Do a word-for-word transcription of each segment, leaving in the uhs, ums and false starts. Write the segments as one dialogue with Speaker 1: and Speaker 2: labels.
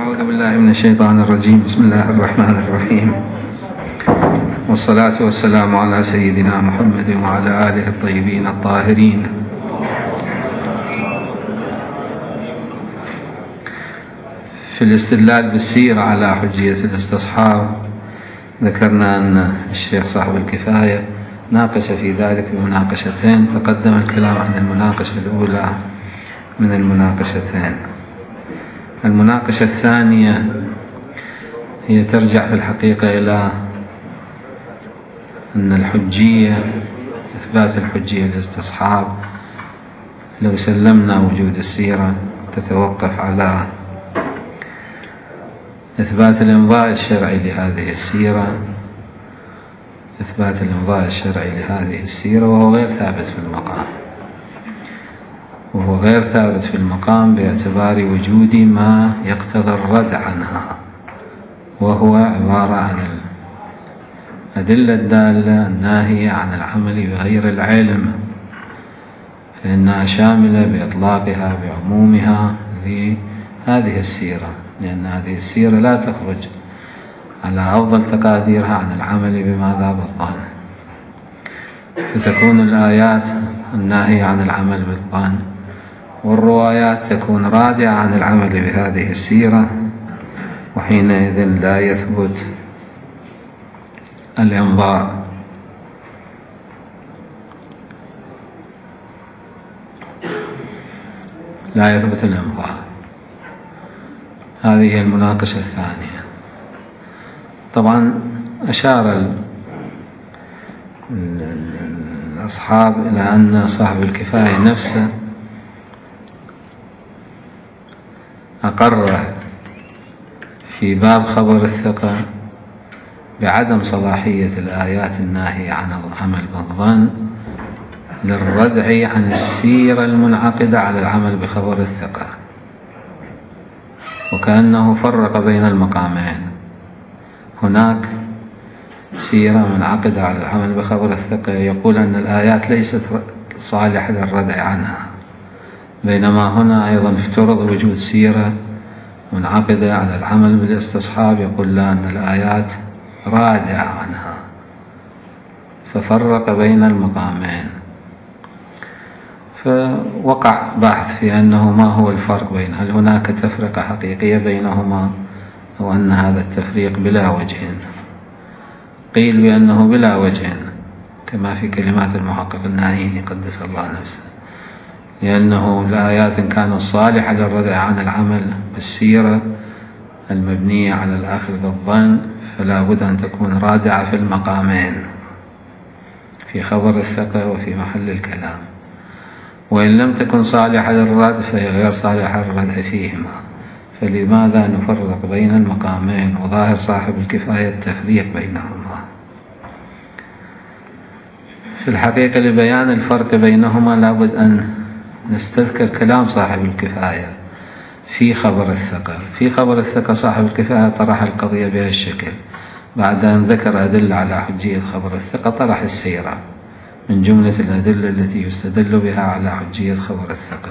Speaker 1: أعوذ بالله من الشيطان الرجيم. بسم الله الرحمن الرحيم، والصلاة والسلام على سيدنا محمد وعلى آله الطيبين الطاهرين. في الاستدلال بالسيرة على حجية الاستصحاب ذكرنا أن الشيخ صاحب الكفاية ناقش في ذلك بمناقشتين. تقدم الكلام عن المناقشة الأولى من المناقشتين. المناقشة الثانية هي ترجع في الحقيقة إلى أن الحجية، إثبات الحجية الاستصحاب، لو سلمنا وجود السيرة تتوقف على إثبات الإمضاء الشرعي لهذه السيرة، إثبات الإمضاء الشرعي لهذه السيرة، وهو غير ثابت في المقام، وهو غير ثابت في المقام باعتبار وجود ما يقتضي الرد عنها، وهو عبارة عن الأدلة الدالة الناهية عن العمل بغير العلم، فإنها شاملة بإطلاقها بعمومها لهذه السيرة، لأن هذه السيرة لا تخرج على أفضل تقاديرها عن العمل بما ذا بالظن، فتكون الآيات الناهية عن العمل بالظن والروايات تكون رادعة عن العمل بهذه السيرة، وحينئذ لا يثبت الإمضاء. لا يثبت الإمضاء. هذه المناقشة الثانية. طبعا أشار الأصحاب إلى أن صاحب الكفاية نفسه أقر في باب خبر الثقة بعدم صلاحية الآيات الناهية عن العمل بالظن للردع عن السيرة المنعقدة على العمل بخبر الثقة، وكأنه فرق بين المقامين. هناك سيرة منعقدة على العمل بخبر الثقة يقول أن الآيات ليست صالحة للردع عنها، بينما هنا أيضا افترض وجود سيرة منعقدة على العمل بالاستصحاب يقول لا، أن الآيات رادعة عنها، ففرق بين المقامين. فوقع بحث في أنه ما هو الفرق بين، هل هناك تفرقة حقيقية بينهما أو أن هذا التفريق بلا وجه؟ قيل بأنه بلا وجه، كما في كلمات المحقق النائيني قدس الله نفسه، لأنه الآيات إن كانت صالحة للردع عن العمل بالسيرة المبنية على الأخذ بالظن فلا بد أن تكون رادعة في المقامين، في خبر الثقة وفي محل الكلام، وإن لم تكن صالحة للرد فهي غير صالحة للردع فيهما. فلماذا نفرق بين المقامين؟ وظاهر صاحب الكفاية التفريق بينهما. في الحقيقة لبيان الفرق بينهما لابد أن نستذكر كلام صاحب الكفاية في خبر الثقة. في خبر الثقة صاحب الكفاية طرح القضية بهالشكل، بعد أن ذكر أدلة على حجية خبر الثقة طرح السيرة من جملة الأدلة التي يستدل بها على حجية خبر الثقة.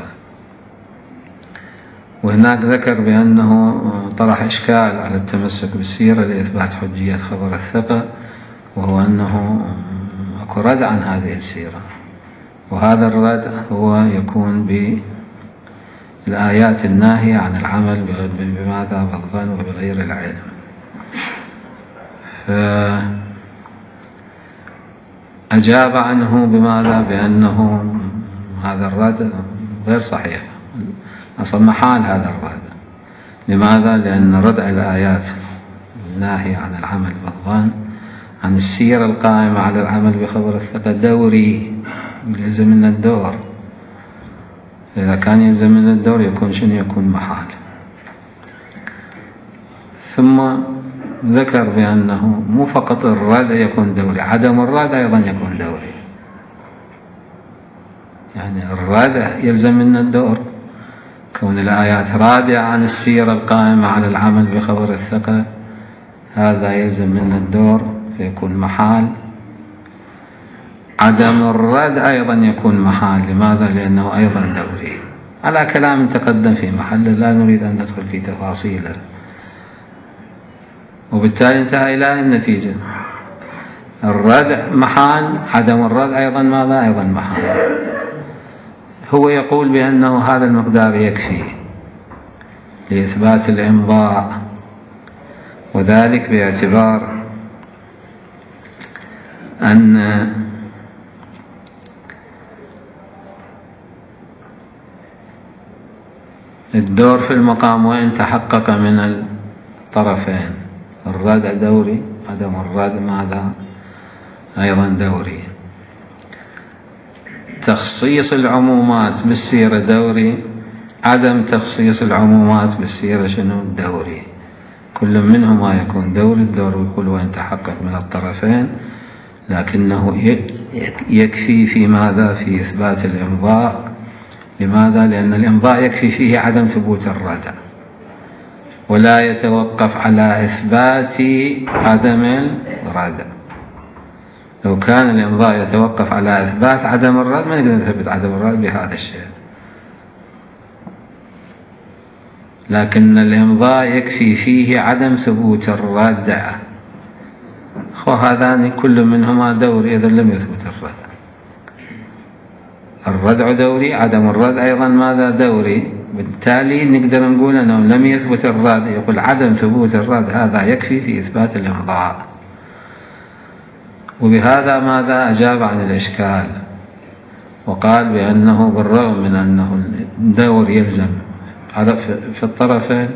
Speaker 1: وهناك ذكر بأنه طرح إشكال على التمسك بالسيرة لإثبات حجية خبر الثقة، وهو أنه أكو رد عن هذه السيرة، وهذا الرد هو يكون بالآيات الناهية عن العمل بماذا بالظن وبغير العلم. فأجاب عنه بماذا؟ بأنه هذا الرد غير صحيح، أصلا محال هذا الرد. لماذا؟ لأن ردع الآيات الناهية عن العمل بالظن عن السيرة القائمة على العمل بخبر الثقة دوري، يلزم من الدور. إذا كان يلزم من الدور يكون شنو؟ يكون محال. ثم ذكر بأنه مو فقط الردع يكون دوري، عدم الردع أيضا يكون دوري، يعني الردع يلزم من الدور. كون الآيات رادعة عن السيرة القائمة على العمل بخبر الثقة هذا يلزم من الدور فيكون محال. عدم الرد أيضا يكون محال. لماذا؟ لأنه أيضا دوري. على كلام تقدم في محل لا نريد أن ندخل في تفاصيله، وبالتالي انتهى إلى النتيجة. الردع محال، عدم الردع أيضا ماذا؟ أيضا محال. هو يقول بأنه هذا المقدار يكفي لإثبات الإمضاء، وذلك باعتبار أن الدور في المقام وإن تحقق من الطرفين، الردع دوري، عدم الردع ماذا؟ أيضا دوري. تخصيص العمومات بالسيرة دوري، عدم تخصيص العمومات بالسيرة شنو؟ دوري. كل منهما يكون دوري. الدور يقول وإن تحقق من الطرفين، لكنه يكفي في ماذا؟ في إثبات الإمضاء. لماذا؟ لأن الإمضاء يكفي فيه عدم ثبوت الردع، ولا يتوقف على إثبات عدم الردع. لو كان الإمضاء يتوقف على إثبات عدم الردع ما نقدر نثبت عدم الردع بهذا الشيء، لكن الإمضاء يكفي فيه عدم ثبوت الردع. وهذان كل منهما دوري إذا لم يثبت الردع. الردع دوري، عدم الردع أيضا ماذا؟ دوري. بالتالي نقدر نقول أنه لم يثبت الردع، يقول عدم ثبوت الردع هذا يكفي في إثبات الإمضاء. وبهذا ماذا؟ أجاب عن الإشكال، وقال بأنه بالرغم من أنه الدور يلزم في الطرفين،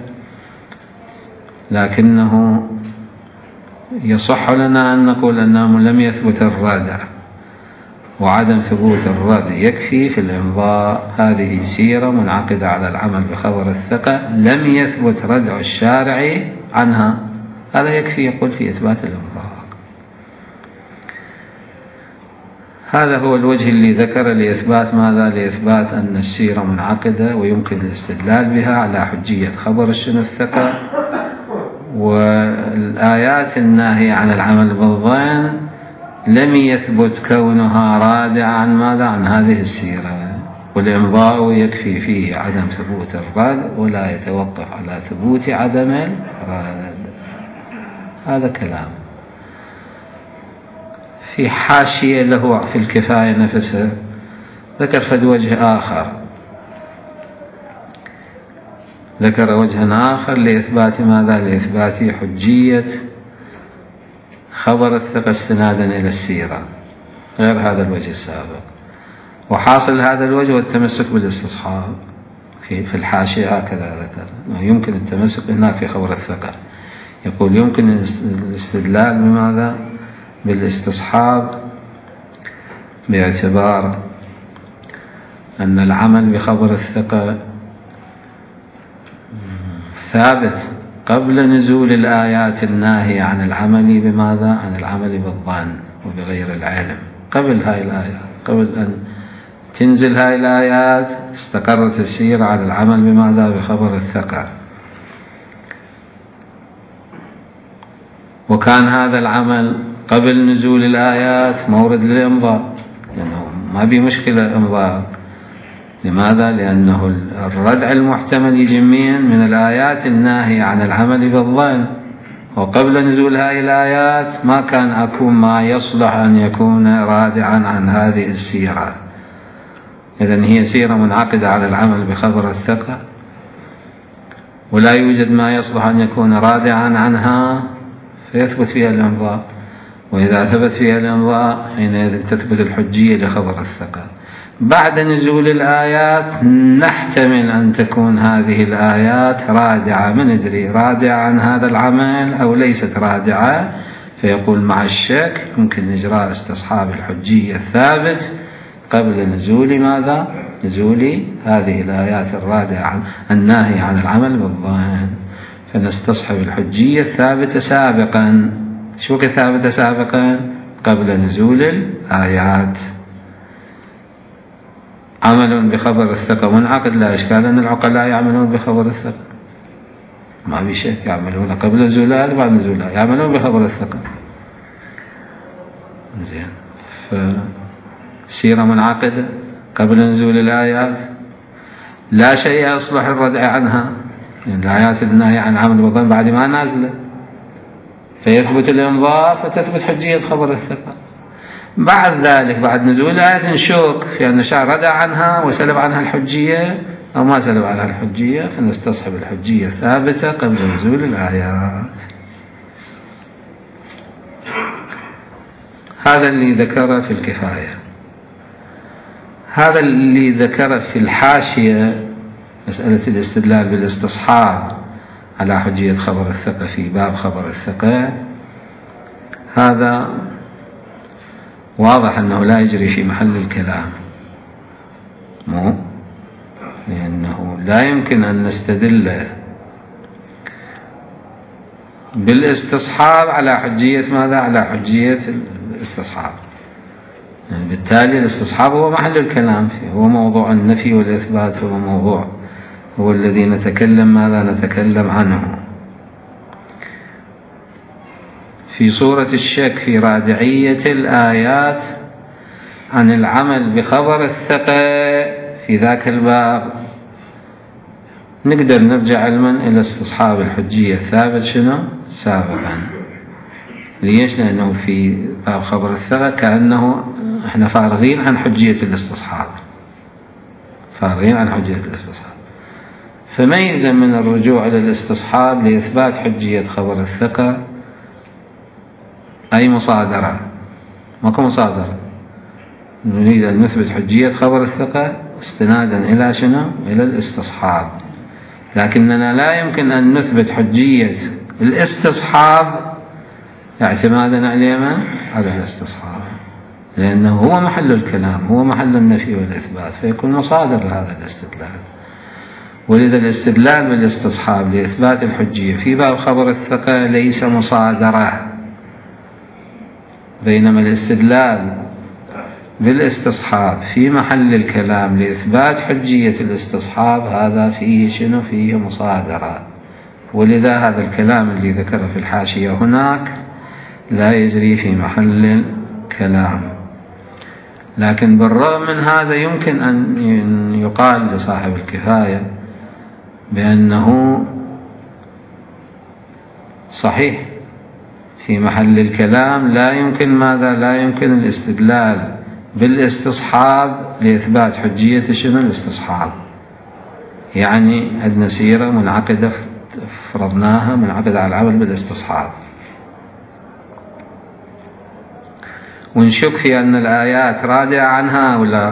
Speaker 1: لكنه يصح لنا أن نقول أنه لم يثبت الردع، وعدم ثبوت الردع يكفي في الإمضاء. هذه سيرة منعقدة على العمل بخبر الثقة لم يثبت ردع الشارع عنها، هذا يكفي يقول في إثبات الإمضاء. هذا هو الوجه اللي ذكر لإثبات ماذا؟ لإثبات أن السيرة منعقدة ويمكن الاستدلال بها على حجية خبر الشنو الثقة. والآيات الناهية عن العمل بالظن لم يثبت كونها رادعة عن ماذا؟ عن هذه السيرة، والإمضاء يكفي فيه عدم ثبوت الرد ولا يتوقف على ثبوت عدم الرد. هذا كلام. في حاشية له في الكفاية نفسها ذكر فد وجه آخر، ذكر وجها آخر لإثبات ماذا؟ لإثبات حجية خبر الثقة استنادا إلى السيرة غير هذا الوجه السابق. وحاصل هذا الوجه والتمسك بالاستصحاب في في الحاشية هكذا ذكر يمكن التمسك هناك في خبر الثقة. يقول يمكن الاستدلال بماذا؟ بالاستصحاب، باعتبار أن العمل بخبر الثقة ثابت قبل نزول الآيات الناهية عن العمل بماذا؟ عن العمل بالظن وبغير العلم. قبل هاي الآيات، قبل أن تنزل هاي الآيات استقرت السيرة على العمل بماذا؟ بخبر الثقة. وكان هذا العمل قبل نزول الآيات مورد للإمضاء، لأنه ما بي مشكلة إمضاء. لماذا؟ لأنه الردع المحتمل يجي من الآيات الناهية عن العمل بالظن، وقبل نزول هذه الآيات ما كان أكون ما يصلح أن يكون رادعا عن هذه السيرة. إذن هي سيرة منعقدة على العمل بخبر الثقة، ولا يوجد ما يصلح أن يكون رادعا عنها فيثبت فيها الإمضاء. وإذا ثبت فيها الإمضاء حينئذ تثبت الحجية لخبر الثقة. بعد نزول الآيات نحتمل أن تكون هذه الآيات رادعة، من ندري رادعة عن هذا العمل أو ليست رادعة، فيقول مع الشك يمكن إجراء استصحاب الحجية الثابت قبل نزول ماذا؟ نزول هذه الآيات الرادعة عن الناهية عن العمل بالظن، فنستصحب الحجية الثابتة سابقا. شو كثابتة سابقا؟ قبل نزول الآيات. عمل بخبر الثقة منعقد لا إشكال أن العقلاء يعملون بخبر الثقة، ما في شيء، يعملون قبل نزول الآيات بعد نزول الآيات، يعملون بخبر الثقة. زين، فسيرة منعقدة قبل نزول الآيات لا شيء يصلح الردع عنها، يعني الآيات الناهية عن عمل بالظن بعد ما نازلة، فيثبت الإمضاء فتثبت حجية خبر الثقة. بعد ذلك بعد نزول الآية نشك في أن الشارع ردع عنها وسلب عنها الحجية أو ما سلب عنها الحجية، فنستصحب الحجية ثابتة قبل نزول الآيات. هذا اللي ذكره في الكفاية. هذا اللي ذكره في الحاشية مسألة الاستدلال بالاستصحاب على حجية خبر الثقة في باب خبر الثقة، هذا واضح أنه لا يجري في محل الكلام، مو لأنه لا يمكن أن نستدل بالاستصحاب على حجية ماذا؟ على حجية الاستصحاب. يعني بالتالي الاستصحاب هو محل الكلام فيه، هو موضوع النفي والإثبات، هو موضوع هو الذي نتكلم ماذا نتكلم عنه. في صورة الشك في رادعية الآيات عن العمل بخبر الثقة في ذاك الباب نقدر نرجع علما إلى استصحاب الحجية الثابت شنو؟ سابقا. ليش؟ لأنه في باب خبر الثقة كأنه احنا فارغين عن حجية الاستصحاب، فارغين عن حجية الاستصحاب، فميزا من الرجوع إلى الاستصحاب لإثبات حجية خبر الثقة أي مصادرة، ماكو مصادرة، نريد أن نثبت حجية خبر الثقة استنادا إلى شنو؟ إلى الاستصحاب. لكننا لا يمكن أن نثبت حجية الاستصحاب اعتمادا على من؟ على الاستصحاب، لأنه هو محل الكلام، هو محل النفي والإثبات، فيكون مصادر لهذا الاستدلال. ولذا الاستدلال بالاستصحاب لإثبات الحجية في باب خبر الثقة ليس مصادرة، بينما الاستدلال بالاستصحاب في محل الكلام لإثبات حجية الاستصحاب هذا فيه شنو؟ فيه مصادرة. ولذا هذا الكلام اللي ذكره في الحاشية هناك لا يجري في محل الكلام. لكن بالرغم من هذا يمكن أن يقال لصاحب الكفاية بأنه صحيح في محل الكلام لا يمكن ماذا؟ لا يمكن الاستدلال بالاستصحاب لإثبات حجية شنو؟ الاستصحاب. يعني عندنا سيرة منعقدة فرضناها منعقدة على العمل بالاستصحاب، ونشك في أن الآيات رادعة عنها أو لا،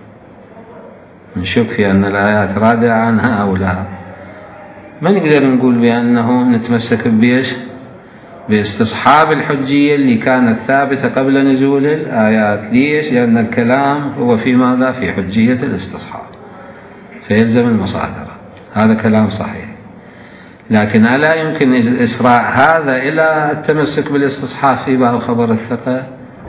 Speaker 1: نشك في أن الآيات رادعة عنها أو لا، ما نقدر نقول بأنه نتمسك بيش؟ باستصحاب الحجية اللي كانت ثابتة قبل نزول الآيات. ليش؟ لأن الكلام هو في ماذا؟ في حجية الاستصحاب، فيلزم المصادرة. هذا كلام صحيح، لكن ألا يمكن إسراع هذا إلى التمسك بالاستصحاب في باب خبر الثقة؟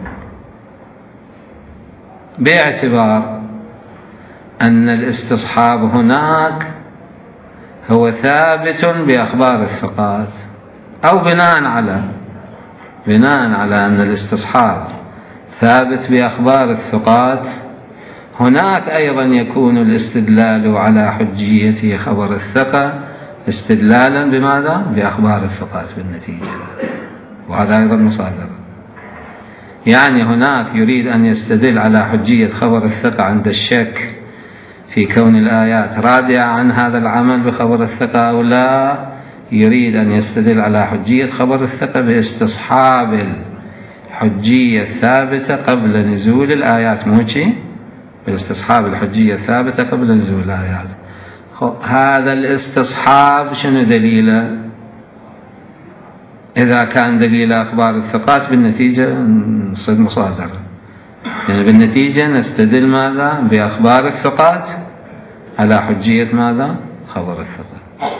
Speaker 1: باعتبار أن الاستصحاب هناك هو ثابت بأخبار الثقات، أو بناء على بناء على أن الاستصحاب ثابت بأخبار الثقات، هناك أيضا يكون الاستدلال على حجية خبر الثقة استدلالا بماذا؟ بأخبار الثقات بالنتيجة، وهذا أيضا مصادرة. يعني هناك يريد أن يستدل على حجية خبر الثقة عند الشك في كون الآيات رادعة عن هذا العمل بخبر الثقة أو لا، يريد أن يستدل على حجية خبر الثقة باستصحاب الحجية الثابتة قبل نزول الآيات، مو شيء؟ باستصحاب الحجية الثابتة قبل نزول الآيات. هذا الاستصحاب شنو دليله؟ إذا كان دليل أخبار الثقات بالنتيجة نصير مصادرة، يعني بالنتيجة نستدل ماذا؟ بأخبار الثقات على حجية ماذا؟ خبر الثقة،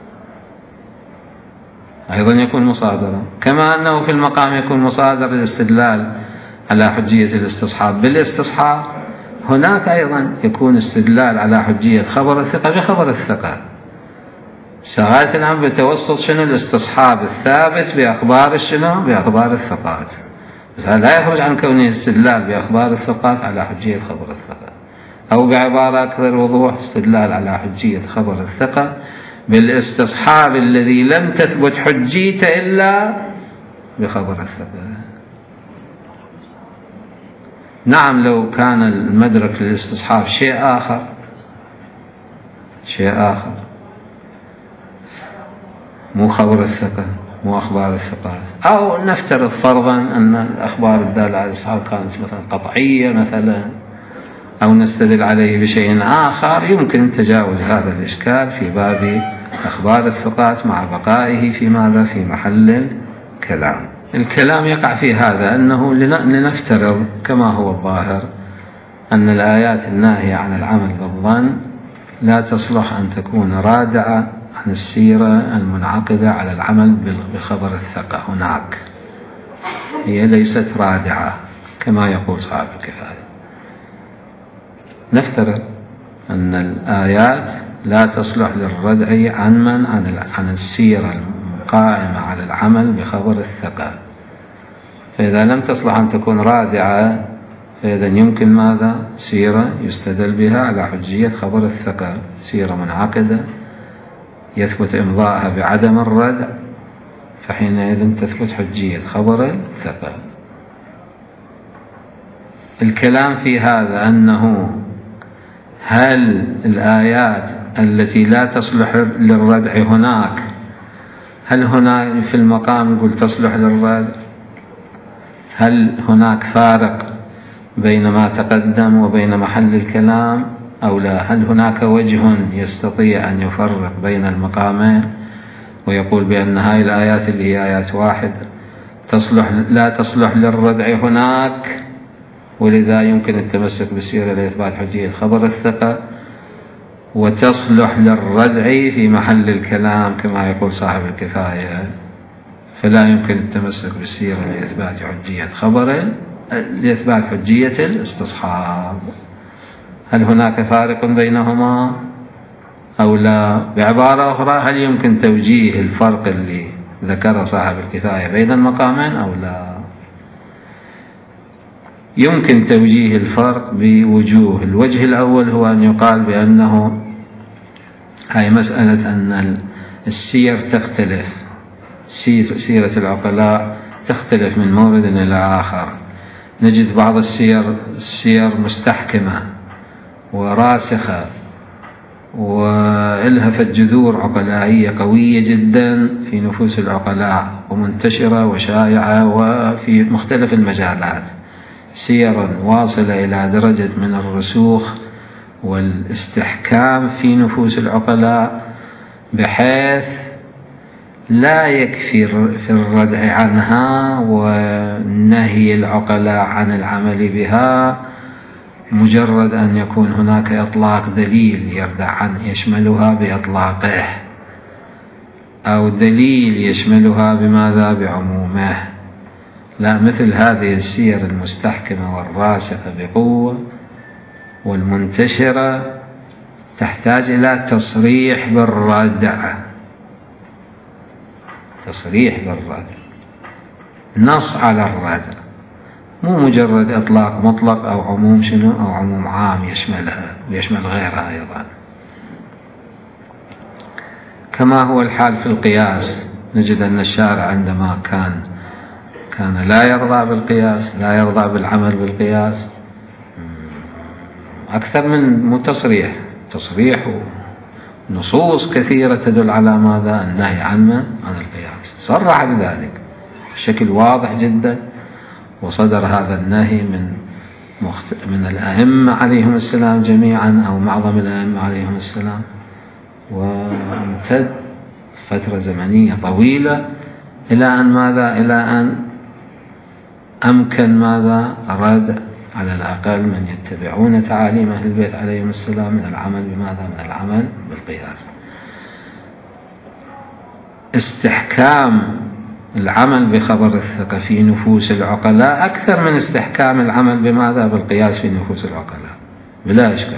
Speaker 1: أيضا يكون مصادرة. كما أنه في المقام يكون مصادر الاستدلال على حجية الاستصحاب بالاستصحاب، هناك أيضا يكون استدلال على حجية خبر الثقة بخبر الثقة. ساعات الآن بتوسط شنو؟ الاستصحاب الثابت بأخبار شنو؟ بأخبار الثقات، بس لا يخرج عن كونه استدلال بأخبار الثقات على حجية خبر الثقة، أو بعبارة أكثر وضوح استدلال على حجية خبر الثقة بالاستصحاب الذي لم تثبت حجيته إلا بخبر الثقة. نعم لو كان المدرك للاستصحاب شيء آخر شيء آخر مو خبر الثقة، مو أخبار الثقات، أو نفترض فرضا أن الأخبار الدالة على الاستصحاب كانت مثلا قطعية مثلا، أو نستدل عليه بشيء آخر، يمكن تجاوز هذا الإشكال في باب أخبار الثقات مع بقائه في ماذا؟ في محل الكلام. الكلام يقع في هذا أنه لنفترض كما هو الظاهر أن الآيات الناهية عن العمل بالظن لا تصلح أن تكون رادعة عن السيرة المنعقدة على العمل بخبر الثقة. هناك هي ليست رادعة كما يقول صاحب الكفاية. نفترض أن الآيات لا تصلح للردع عن من عن السيرة القائمة على العمل بخبر الثقة، فإذا لم تصلح أن تكون رادعة فإذا يمكن ماذا؟ سيرة يستدل بها على حجية خبر الثقة، سيرة منعقدة يثبت إمضاءها بعدم الردع، فحينئذ تثبت حجية خبر الثقة. الكلام في هذا أنه هل الآيات التي لا تصلح للردع هناك، هل هناك في المقام يقول تصلح للردع؟ هل هناك فارق بين ما تقدم وبين محل الكلام أو لا؟ هل هناك وجه يستطيع أن يفرق بين المقامين ويقول بأن هاي الآيات اللي هي آيات واحد تصلح لا تصلح للردع هناك، ولذا يمكن التمسك بالسيرة لإثبات حجية خبر الثقة، وتصلح للردع في محل الكلام كما يقول صاحب الكفاية، فلا يمكن التمسك بالسيرة لإثبات حجية خبر لإثبات حجية الاستصحاب؟ هل هناك فارق بينهما أو لا؟ بعبارة أخرى، هل يمكن توجيه الفرق اللي ذكر صاحب الكفاية بين المقامين أو لا؟ يمكن توجيه الفرق بوجوه. الوجه الأول هو أن يقال بأنه هاي مسألة أن السير تختلف، سيرة العقلاء تختلف من مورد إلى آخر. نجد بعض السير السير مستحكمة وراسخة وإلهفت جذور عقلائية قوية جدا في نفوس العقلاء ومنتشرة وشائعة وفي مختلف المجالات، سيرا واصلة إلى درجة من الرسوخ والاستحكام في نفوس العقلاء بحيث لا يكفي في الردع عنها ونهي العقلاء عن العمل بها مجرد أن يكون هناك إطلاق دليل يردع عن يشملها بإطلاقه، أو دليل يشملها بماذا؟ بعمومه. لا، مثل هذه السير المستحكمة والراسخة بقوة والمنتشرة تحتاج إلى تصريح بالردع، تصريح بالردع، نص على الردع، مو مجرد إطلاق مطلق أو عموم شنو أو عموم عام يشملها ويشمل غيرها أيضا. كما هو الحال في القياس، نجد أن الشارع عندما كان كان لا يرضى بالقياس، لا يرضى بالعمل بالقياس، أكثر من متصريح، تصريح نصوص كثيرة تدل على ماذا؟ النهي عن عن القياس، صرح بذلك بشكل واضح جدا، وصدر هذا النهي من مخت... من الأئمة عليهم السلام جميعا أو معظم الأئمة عليهم السلام، وامتد فترة زمنية طويلة إلى أن ماذا؟ إلى أن أمكن ماذا؟ رد على الأقل من يتبعون تعاليم أهل البيت عليهم السلام من العمل بماذا؟ من العمل بالقياس. استحكام العمل بخبر الثقة في نفوس العقلاء أكثر من استحكام العمل بماذا؟ بالقياس في نفوس العقلاء بلا إشكال.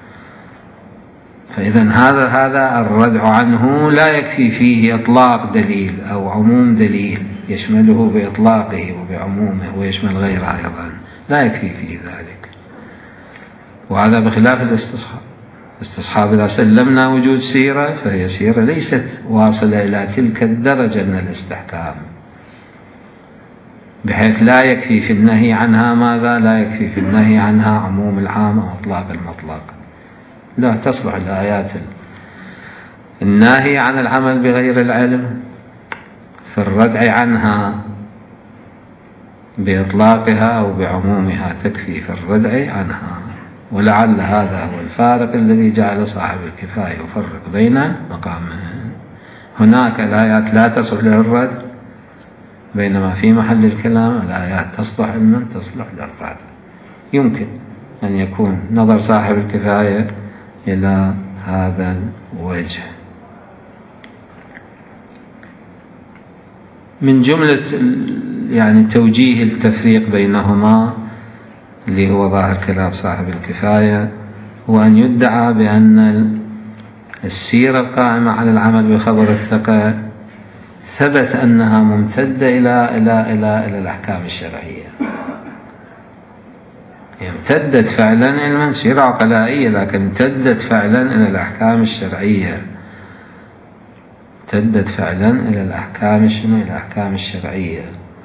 Speaker 1: فإذا هذا هذا الردع عنه لا يكفي فيه إطلاق دليل أو عموم دليل يشمله بإطلاقه وبعمومه ويشمل غيره أيضا، لا يكفي فيه ذلك. وهذا بخلاف الاستصحاب. الاستصحاب إذا سلمنا وجود سيرة فهي سيرة ليست واصلة إلى تلك الدرجة من الاستحكام، بحيث لا يكفي في النهي عنها ماذا؟ لا يكفي في النهي عنها عموم العام أو إطلاق المطلق، لا تصلح الآيات الناهية عن العمل بغير العلم في الردع عنها بإطلاقها أو بعمومها، تكفي في الردع عنها. ولعل هذا هو الفارق الذي جعل صاحب الكفاية يفرق بين مقامين. هناك الآيات لا تصلح للرد، بينما في محل الكلام الآيات تصلح علما تصلح للرد. يمكن أن يكون نظر صاحب الكفاية إلى هذا الوجه. من جملة يعني توجيه التفريق بينهما اللي هو ظاهر كلام صاحب الكفاية هو أن يدعى بأن السيرة القائمة على العمل بخبر الثقة ثبت أنها ممتدة إلى إلى إلى إلى الأحكام الشرعية. امتدت فعلا إلى من سيرة عقلائية، لكن امتدت فعلا إلى الأحكام الشرعية، امتدت فعلا إلى الأحكام شنو؟ الأحكام الشرعية.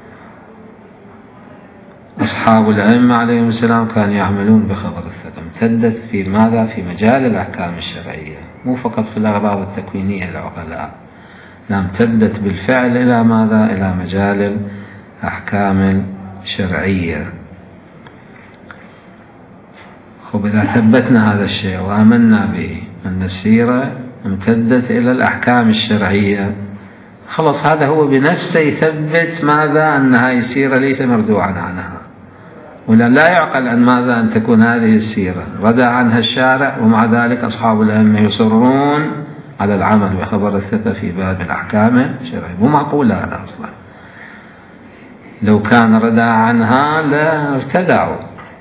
Speaker 1: أصحاب الأئمة عليهم السلام كانوا يعملون بخبر الثقة، امتدت في ماذا؟ في مجال الأحكام الشرعية، مو فقط في الأغراض التكوينية للعقلاء، لا، امتدت بالفعل إلى ماذا؟ إلى مجال الأحكام الشرعية. خب إذا ثبتنا هذا الشيء وآمنا به أن السيرة امتدت إلى الأحكام الشرعية، خلص هذا هو بنفسه يثبت ماذا؟ أن هذه السيرة ليس مردوعا عنها. ولا لا يعقل أن ماذا؟ أن تكون هذه السيرة ردع عنها الشارع ومع ذلك أصحاب الأئمة يصرون على العمل بخبر الثقة في باب الأحكام الشرعية. مو معقول هذا أصلا. لو كان ردع عنها لارتدعوا.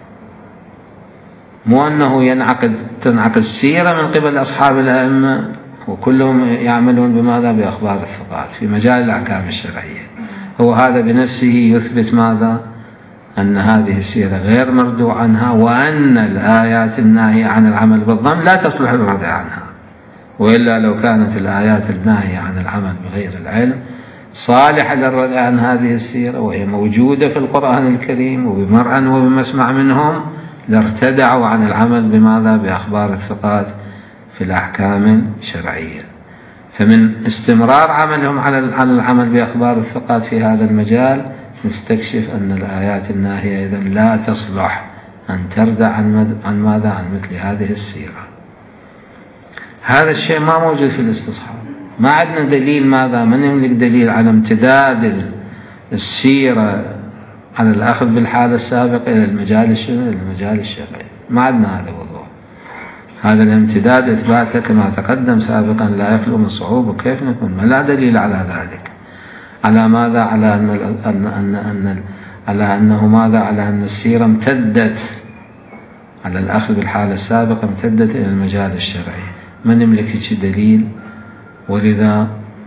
Speaker 1: مو أنه ينعقد تنعقد السيرة من قبل أصحاب الأئمة وكلهم يعملون بماذا؟ بأخبار الثقات في مجال الأحكام الشرعية. هو هذا بنفسه يثبت ماذا؟ أن هذه السيرة غير مردوع عنها، وأن الآيات الناهية عن العمل بالظن لا تصلح للردع عنها. وإلا لو كانت الآيات الناهية عن العمل بغير العلم صالحة للردع عن هذه السيرة وهي موجودة في القرآن الكريم وبمرأى وبمسمع منهم لارتدعوا عن العمل بماذا؟ بأخبار الثقات في الأحكام الشرعية. فمن استمرار عملهم على العمل بأخبار الثقات في هذا المجال نستكشف أن الآيات الناهية إذن لا تصلح أن تردع عن, عن ماذا؟ عن مثل هذه السيرة. هذا الشيء ما موجود في الاستصحاب. ما عندنا دليل ماذا؟ من يملك دليل على امتداد السيرة على الأخذ بالحالة السابقة إلى المجال الشرعي إلى المجال الشرعي. ما عندنا هذا وضوح. هذا الامتداد إثباته كما تقدم سابقا لا يخلو من صعوبة. كيف نكون ما لا دليل على ذلك؟ على ماذا؟ على أن أن أن أن على أنه ماذا؟ على أن السيرة امتدت على الأخذ بالحالة السابقة امتدت إلى المجال الشرعي. من يملك هيك دليل؟ ولذا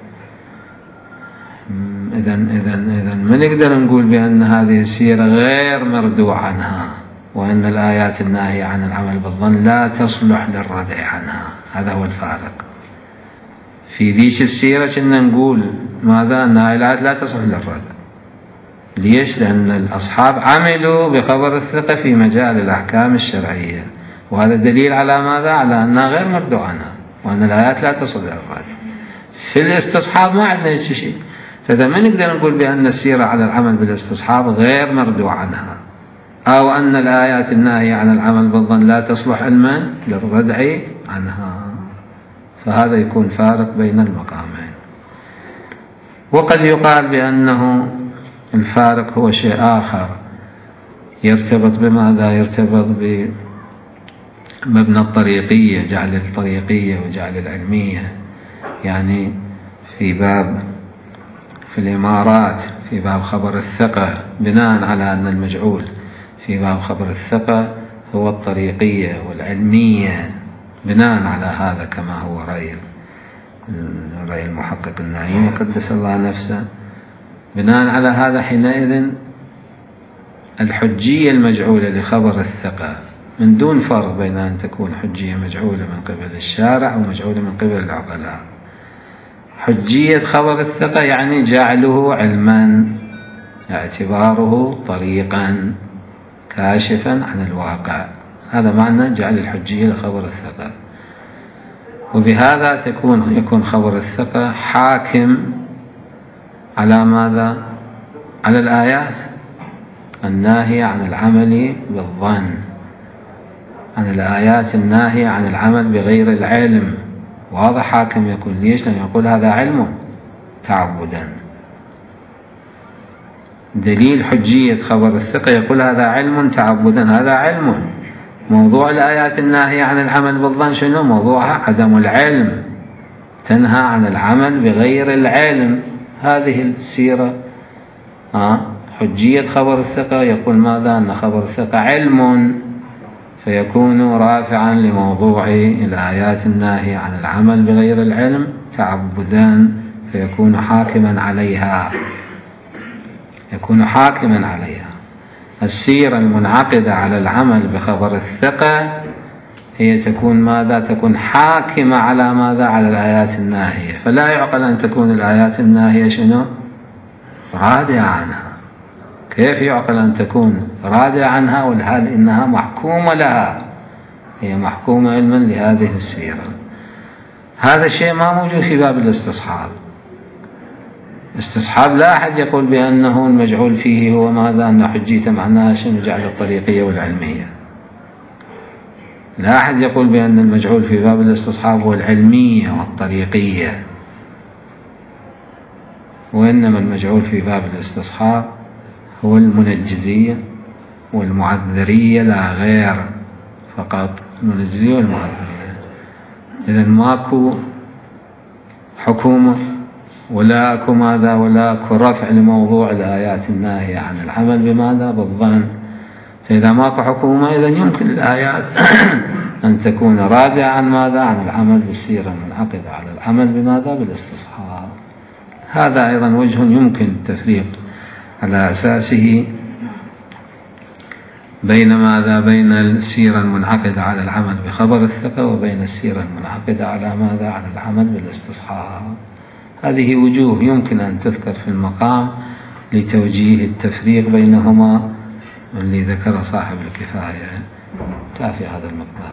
Speaker 1: إذن إذن إذن ما نقدر نقول بأن هذه السيرة غير مردوع عنها وأن الآيات الناهية عن العمل بالظن لا تصلح للردع عنها. هذا هو الفارق. في ذيك السيرة كنا نقول ماذا؟ أن الآيات لا تصلح للردع. ليش؟ لأن الأصحاب عملوا بخبر الثقة في مجال الأحكام الشرعية، وهذا دليل على ماذا؟ على أنها غير مردوع عنها وأن الآيات لا تصل للردع. في الاستصحاب ما عندنا شيء. فإذا ما نقدر نقول بأن السيرة على العمل بالاستصحاب غير مردوع عنها أو أن الآيات الناهية عن العمل بالظن لا تصلح علما للردع عنها. فهذا يكون فارق بين المقامين. وقد يقال بأنه الفارق هو شيء آخر يرتبط بماذا؟ يرتبط بمبنى الطريقية، جعل الطريقية وجعل العلمية. يعني في باب في الإمارات في باب خبر الثقة بناء على أن المجعول في باب خبر الثقة هو الطريقية والعلمية بناء على هذا كما هو رأي رأي المحقق النعيم قدس الله نفسه. بناء على هذا حينئذ الحجية المجعولة لخبر الثقة من دون فرق بين أن تكون حجية مجعولة من قبل الشارع أو مجعولة من قبل العقلاء. حجية خبر الثقة يعني جعله علما اعتباره طريقا كاشفا عن الواقع. هذا معنى جعل الحجية لخبر الثقة. وبهذا تكون يكون خبر الثقة حاكم على ماذا؟ على الآيات الناهية عن العمل بالظن، عن الآيات الناهية عن العمل بغير العلم. وهذا حاكم يكون ليش؟ لأن يقول هذا علم تعبدا. دليل حجية خبر الثقة يقول هذا علم تعبدا، هذا علم. موضوع الآيات الناهية عن العمل بالظن شنو؟ موضوعها عدم العلم، تنهى عن العمل بغير العلم. هذه السيرة. آه. حجية خبر الثقة يقول ماذا؟ أن خبر الثقة علم، فيكون رافعا لموضوع الآيات الناهية عن العمل بغير العلم تعبدا، فيكون حاكما عليها، يكون حاكما عليها. السيرة المنعقدة على العمل بخبر الثقة هي تكون ماذا؟ تكون حاكمة على ماذا؟ على الآيات الناهية. فلا يعقل أن تكون الآيات الناهية شنو؟ رادعة عنها. كيف يعقل أن تكون رادعة عنها والحال إنها محكومة لها؟ هي محكومة علما لهذه السيرة. هذا الشيء ما موجود في باب الاستصحاب. استصحاب لا أحد يقول بأنه المجعول فيه هو ماذا؟ أن حجيته معناها شنو؟ جعل الطريقية والعلمية. لا أحد يقول بأن المجعول في باب الاستصحاب هو العلمية والطريقية، وإنما المجعول في باب الاستصحاب هو المنجزية والمعذرية لا غير، فقط المنجزية والمعذرية. إذن ماكو حكومة ولا أكو ماذا؟ ولا أكو رفع لموضوع الآيات الناهية عن العمل بماذا؟ بالظن. فإذا ماكو حكومة إذن يمكن الآيات أن تكون رادعة عن ماذا؟ عن العمل بالسيرة المنعقدة على العمل بماذا؟ بالاستصحاب. هذا أيضا وجه يمكن التفريق على أساسه بين ماذا؟ بين السيرة المنعقدة على العمل بخبر الثقة وبين السيرة المنعقدة على ماذا؟ على العمل بالاستصحاب. هذه وجوه يمكن أن تذكر في المقام لتوجيه التفريق بينهما، اللي ذكر صاحب الكفاية. كافي هذا المقدار.